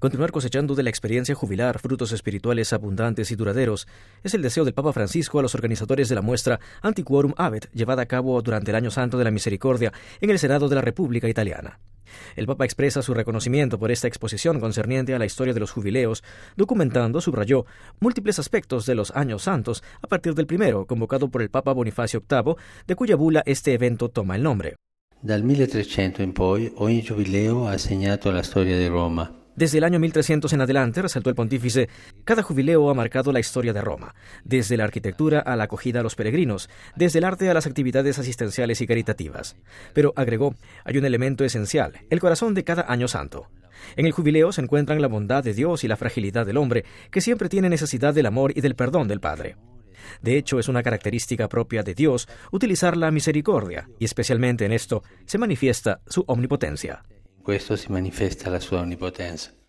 Continuar cosechando de la experiencia jubilar frutos espirituales abundantes y duraderos es el deseo del Papa Francisco a los organizadores de la muestra Antiquorum Habet, llevada a cabo durante el Año Santo de la Misericordia en el Senado de la República Italiana. El Papa expresa su reconocimiento por esta exposición concerniente a la historia de los jubileos, documentando, subrayó, múltiples aspectos de los años santos a partir del primero, convocado por el Papa Bonifacio VIII, de cuya bula este evento toma el nombre. Dal 1300 in poi, ogni giubileo ha segnato la storia di Roma. Desde el año 1300 en adelante, resaltó el pontífice, cada jubileo ha marcado la historia de Roma, desde la arquitectura a la acogida a los peregrinos, desde el arte a las actividades asistenciales y caritativas. Pero, agregó, hay un elemento esencial, el corazón de cada año santo. En el jubileo se encuentran la bondad de Dios y la fragilidad del hombre, que siempre tiene necesidad del amor y del perdón del Padre. De hecho, es una característica propia de Dios utilizar la misericordia, y especialmente en esto se manifiesta su omnipotencia. Questo si manifesta la sua onnipotenza.